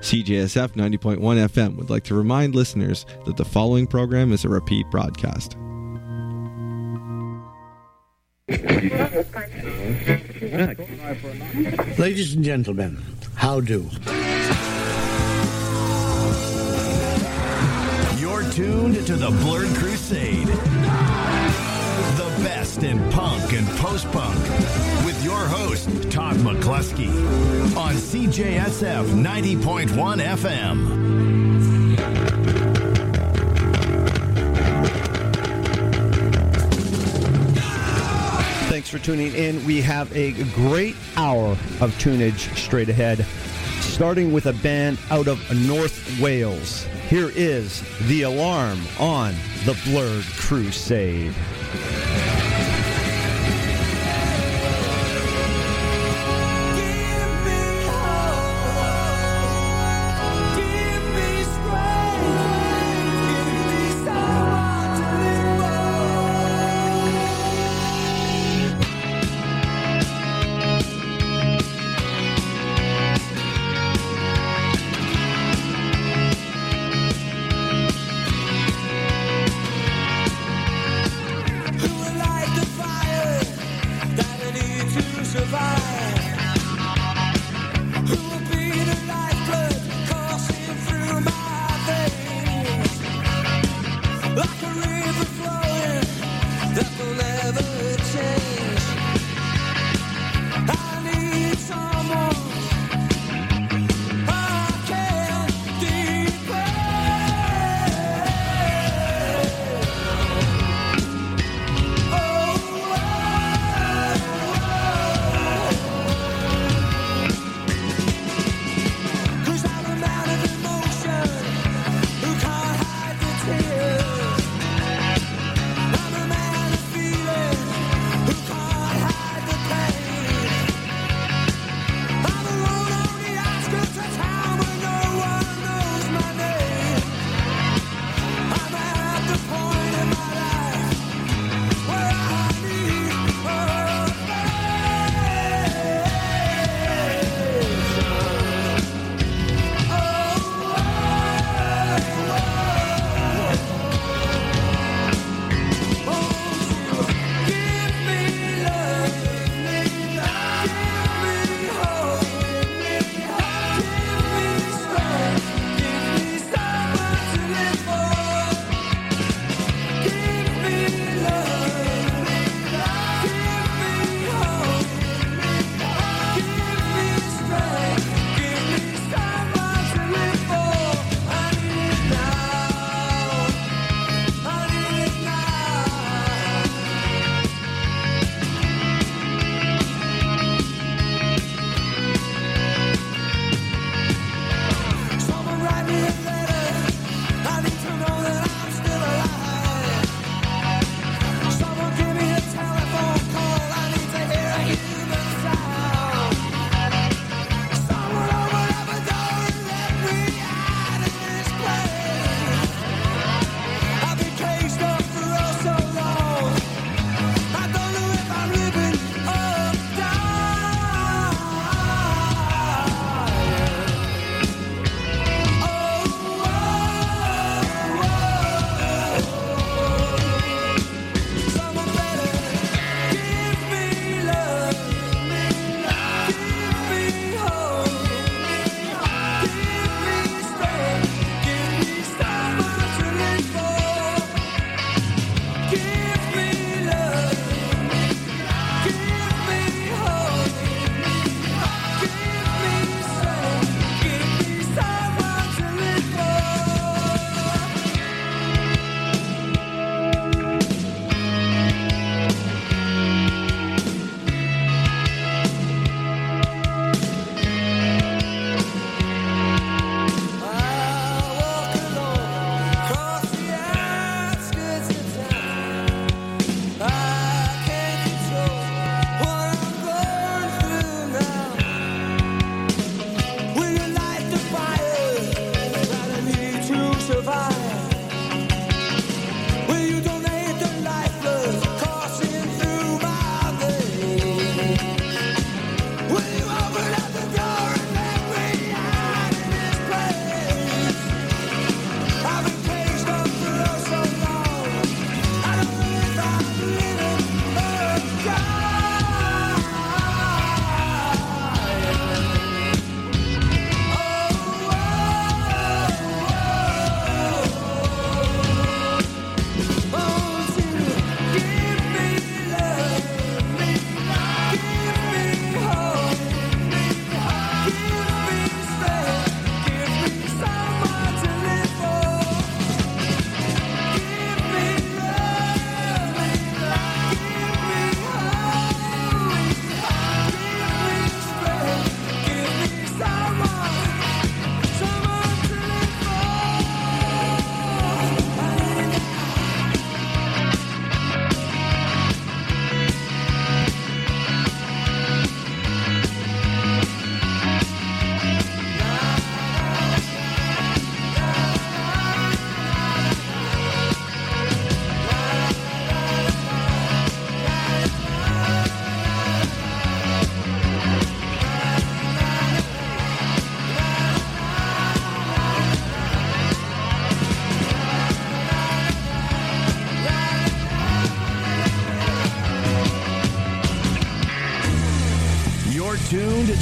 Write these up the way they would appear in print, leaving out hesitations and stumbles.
CJSF 90.1 FM would like to remind listeners that the following program is a repeat broadcast. Ladies and gentlemen, how do? You're tuned to the Blurred Crusade. The best in punk and post-punk with your host, Todd McCluskey on CJSF 90.1 FM. Thanks for tuning in. We have a great hour of tunage straight ahead, starting with a band out of North Wales. Here is The Alarm on the Blurred Crusade. Who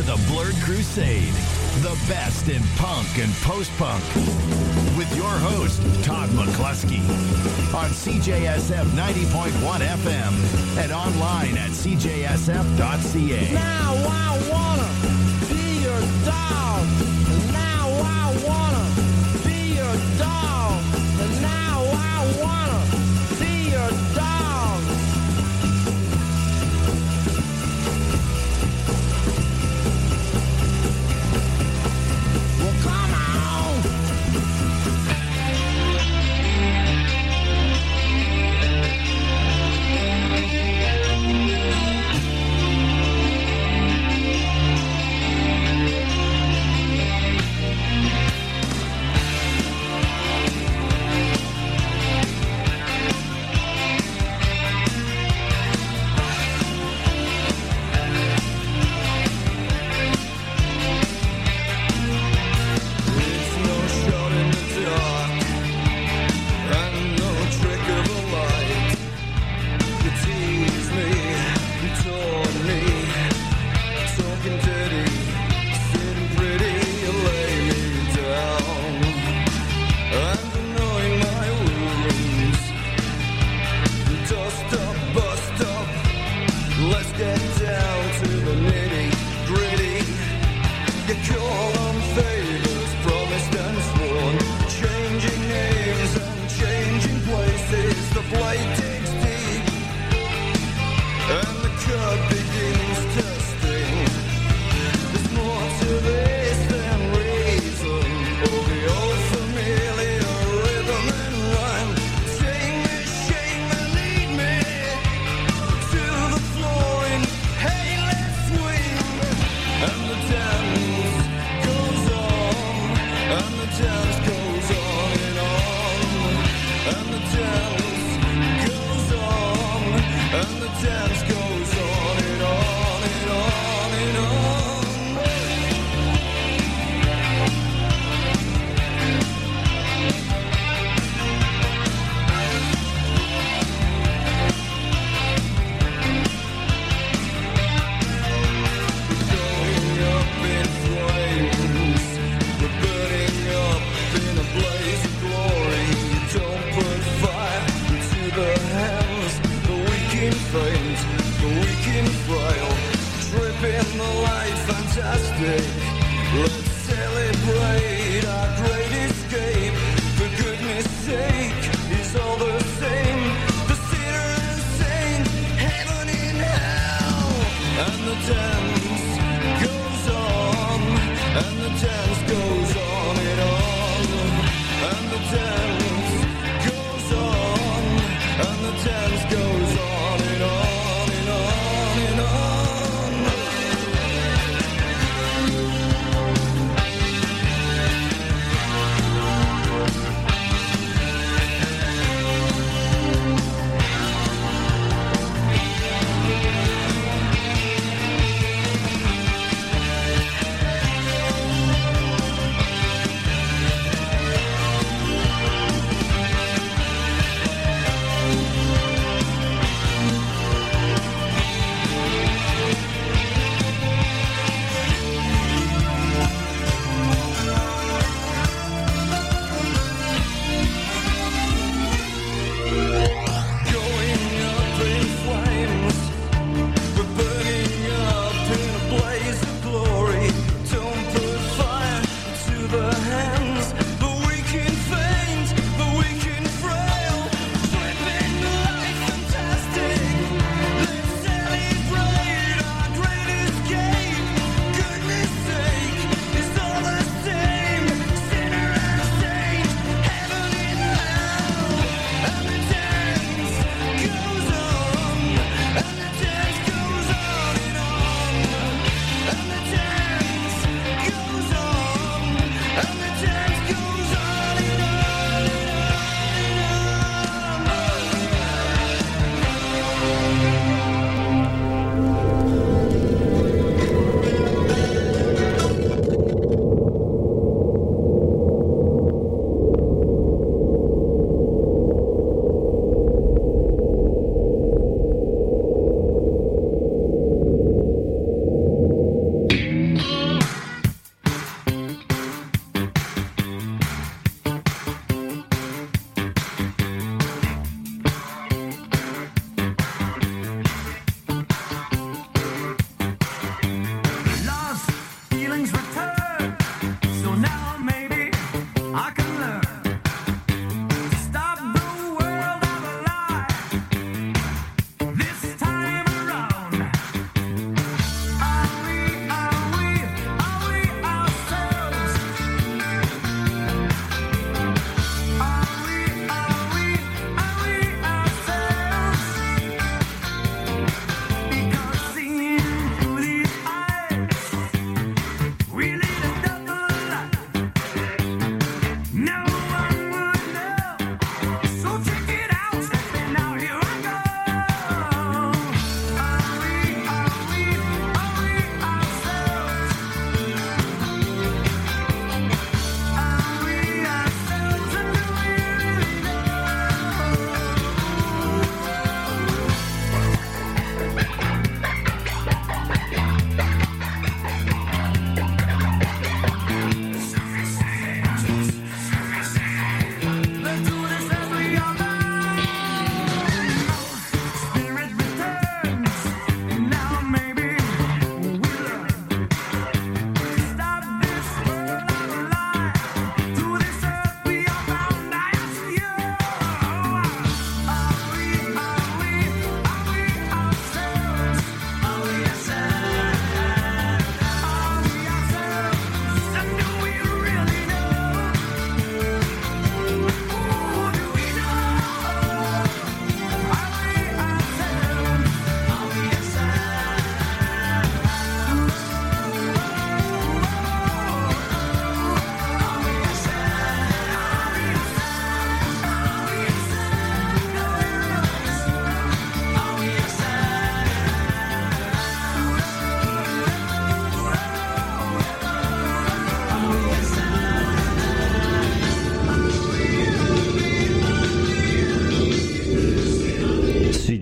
the Blurred Crusade, the best in punk and post-punk, with your host, Todd McCluskey, on CJSF 90.1 FM and online at cjsf.ca. Now I wanna be your dog. Now I wanna be your dog. And now I wanna be your dog. Well, come on.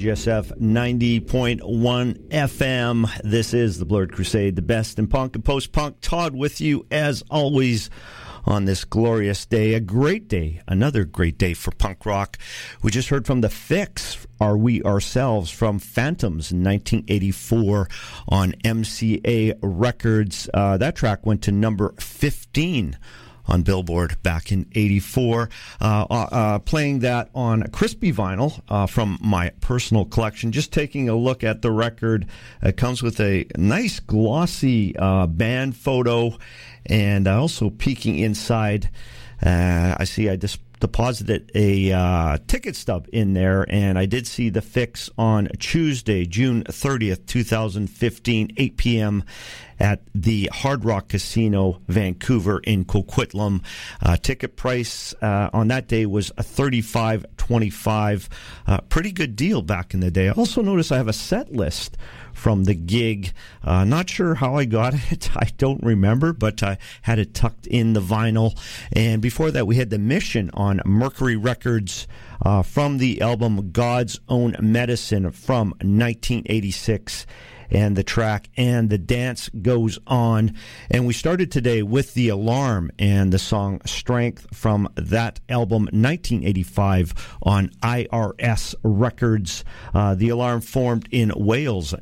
CJSF 90.1 FM. This is the Blurred Crusade, the best in punk and post-punk. Todd with you, as always, on this glorious day. A great day, another great day for punk rock. We just heard from The Fix, Are We Ourselves, from Phantoms in 1984 on MCA Records. That track went to number 15 on Billboard back in 84. Playing that on crispy vinyl from my personal collection. Just taking a look at the record. It comes with a nice glossy band photo, and also peeking inside, I see I just deposited a ticket stub in there, and I did see The Fix on Tuesday, June 30th, 2015, 8 p.m. at the Hard Rock Casino, Vancouver in Coquitlam. Ticket price on that day was $35.25. Pretty good deal back in the day. I also noticed I have a set list from the gig. Not sure how I got it. I don't remember, but I had it tucked in the vinyl. And before that, we had The Mission on Mercury Records from the album God's Own Medicine from 1986. And the track And the Dance Goes On. And we started today with The Alarm and the song Strength from that album, 1985, on IRS Records. The Alarm formed in Wales,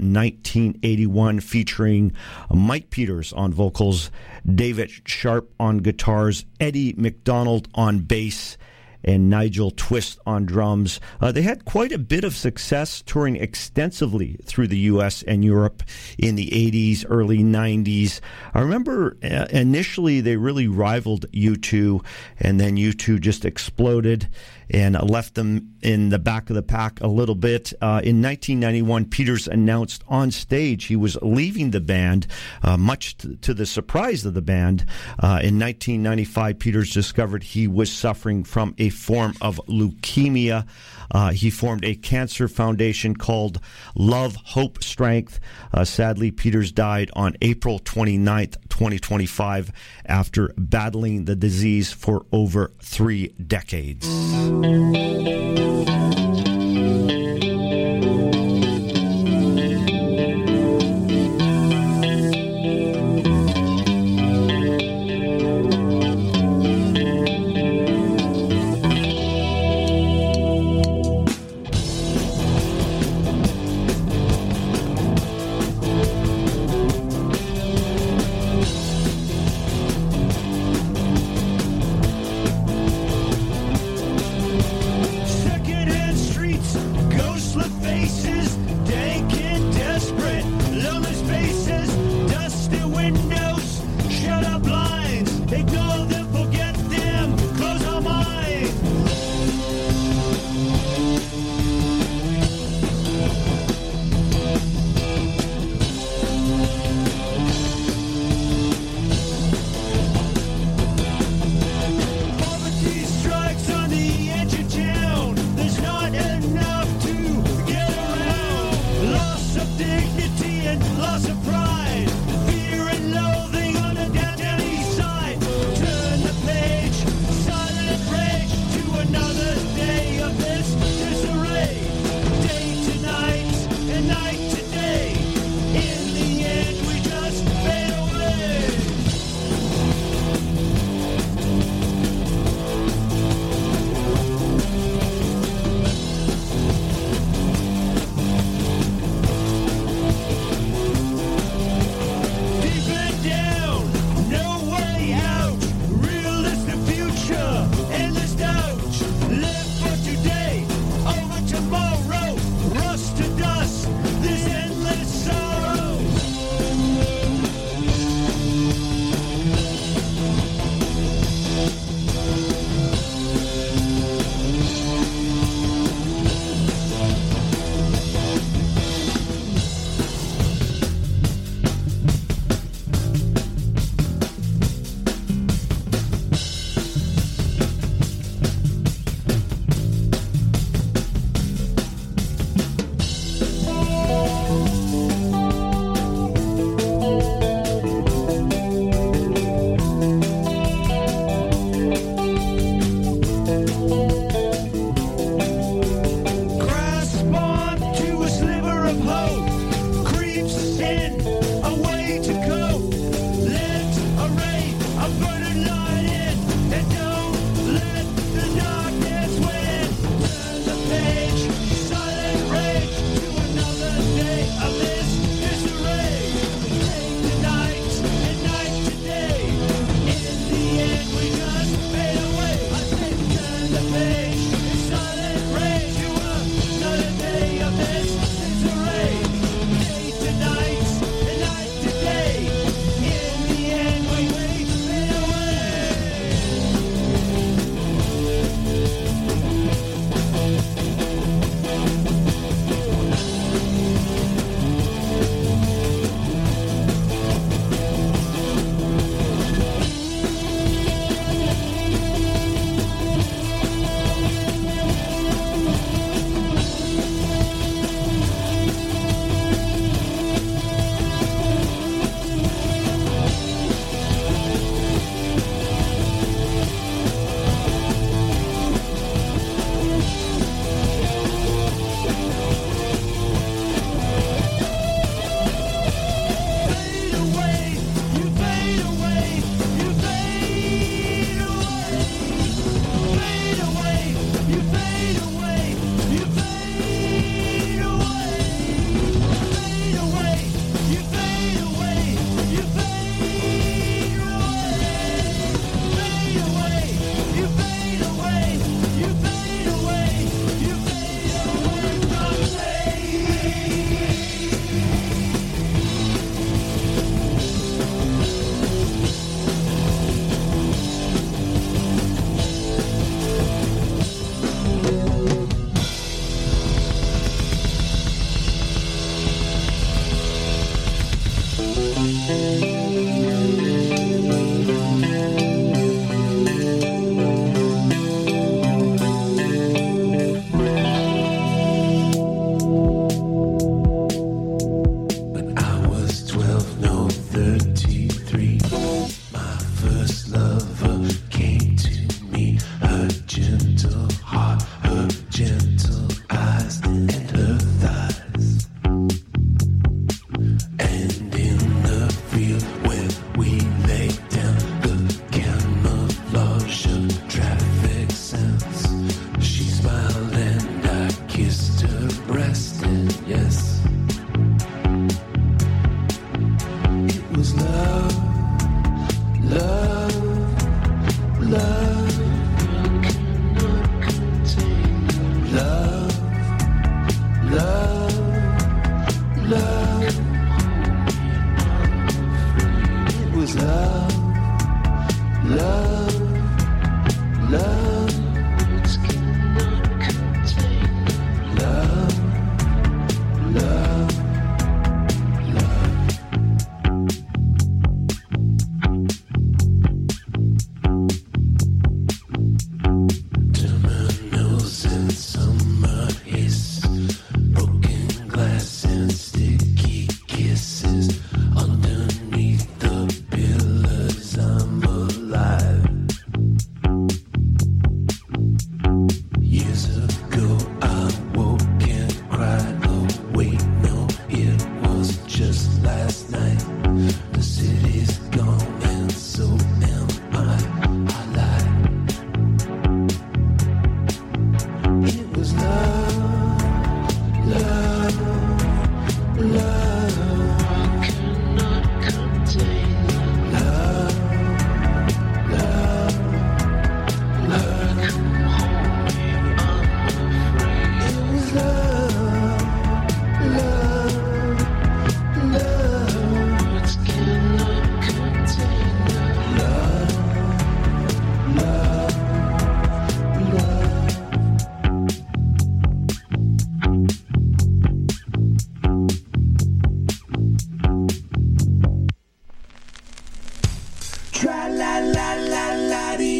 1981, featuring Mike Peters on vocals, David Sharp on guitars, Eddie McDonald on bass, and Nigel Twist on drums. They had quite a bit of success touring extensively through the U.S. and Europe in the 80s, early 90s. I remember initially they really rivaled U2, and then U2 just exploded and left them in the back of the pack a little bit. In 1991, Peters announced on stage he was leaving the band, much to the surprise of the band. In 1995, Peters discovered he was suffering from a form of leukemia. He formed a cancer foundation called Love, Hope, Strength. Sadly, Peters died on April 29th, 2025, after battling the disease for over 3 decades. Secondhand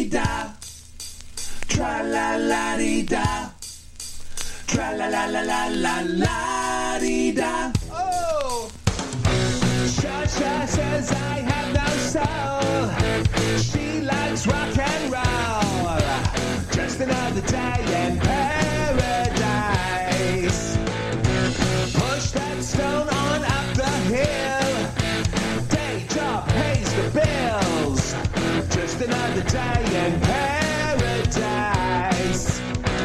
Tra-la-la-la-dee-da. Tra-la-la-dee-da. Tra-la-la-la-la-la-dee-da. Oh! Cha-cha says I have no soul. She likes rock and roll. Just another day in paradise. Push that stone on up the hill. Day job pays the bills. Just another day in paradise.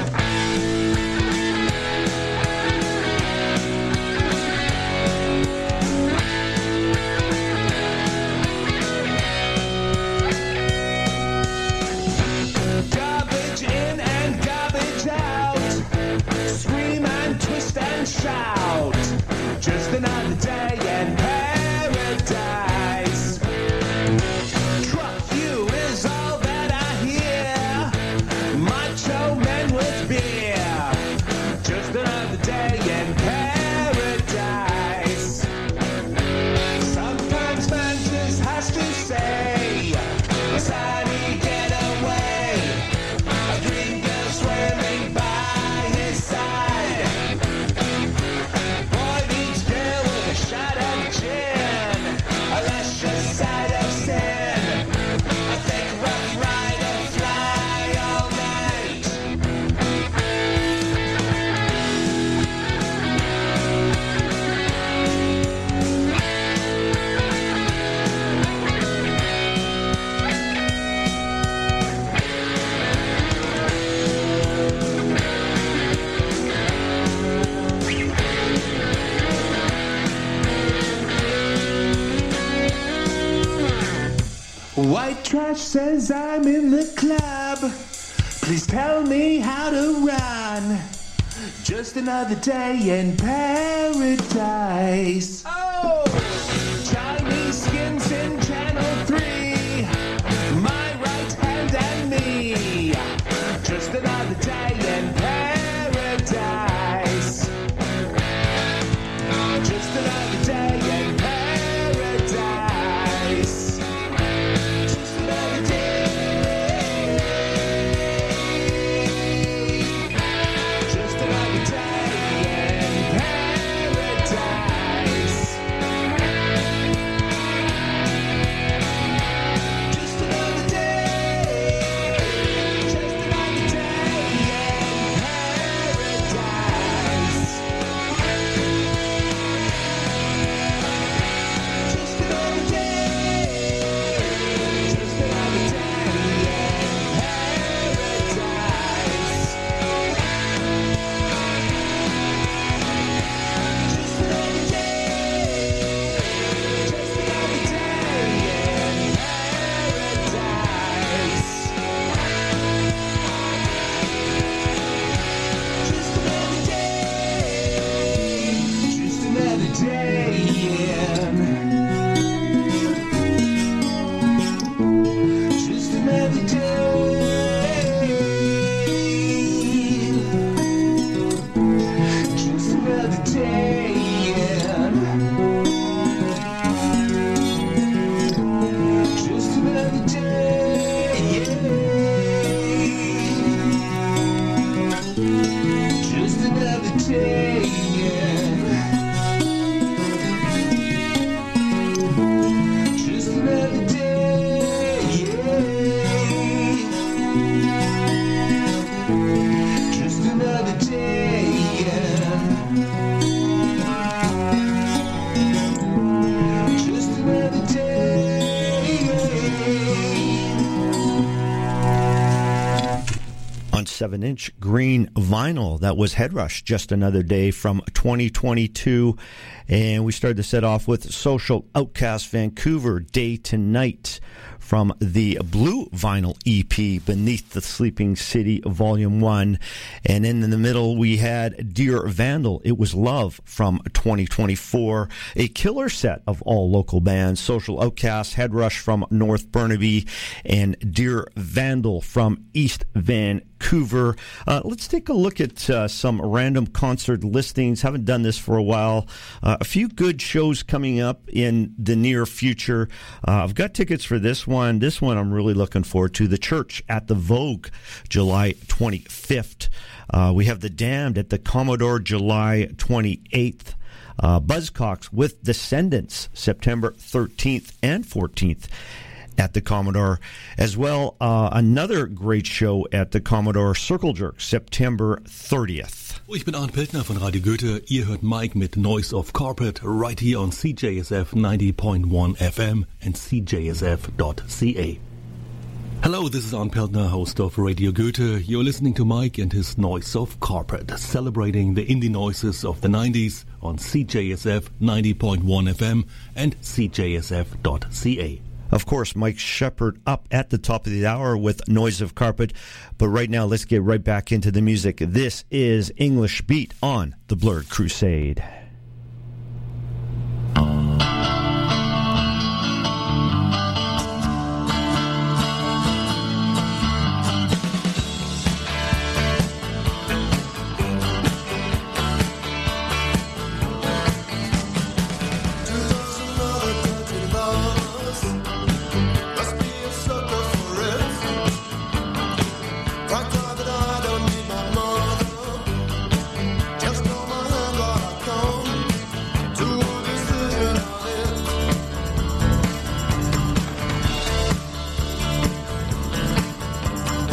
Garbage in and garbage out. Scream and twist and shout. Just another day in paradise. Truck you is all that I hear. Macho men with beer. Just another day in paradise. Sometimes man just has to say, Sonny, get away. A dream girl swimming by his side. Boy needs girl with a shot of gin. A luscious side of sin. A thick rough rider fly all night. White trash says I'm in the club. Please tell me how to run. Just another day in paradise. Oh! Chinese skins in Channel 3. My right hand and me. Just another day in paradise. Just another day in paradise. Just another day. Just another day in paradise. Just another day. Just another day in paradise. Just another day. Just another day in paradise. Just another day. Just another day in paradise. Just another day. Just another day in. Just another day. Just another day in. Just another day. Just another day. Just another day. Just another day. Just another day. On 7-inch green vinyl, that was Headrush, Just Another Day from 2022. And we started to set off with Social Outcast Vancouver, Day to Night, from the blue vinyl EP, Beneath the Sleeping City, Volume 1. And then in the middle, we had Dear Vandal, It Was Love, from 2024. A killer set of all local bands, Social Outcast, Headrush from North Burnaby, and Dear Vandal from East Vancouver. Vancouver. Let's take a look at some random concert listings. Haven't done this for a while. A few good shows coming up in the near future. I've got tickets for this one. This one I'm really looking forward to. The Church at the Vogue, July 25th. We have The Damned at the Commodore, July 28th. Buzzcocks with Descendants, September 13th and 14th at the Commodore. As well, another great show at the Commodore, Circle Jerk, September 30th. Ich bin Arndt Peltner von Radio Goethe. Ihr hört Mike mit Noise of Carpet right here on CJSF 90.1 FM and CJSF.ca. Hello, this is Arndt Peltner, host of Radio Goethe. You're listening to Mike and his Noise of Carpet, celebrating the indie noises of the 90s on CJSF 90.1 FM and CJSF.ca. Of course, Mike Shepard up at the top of the hour with Noise of Carpet. But right now, let's get right back into the music. This is English Beat on the Blurred Crusade.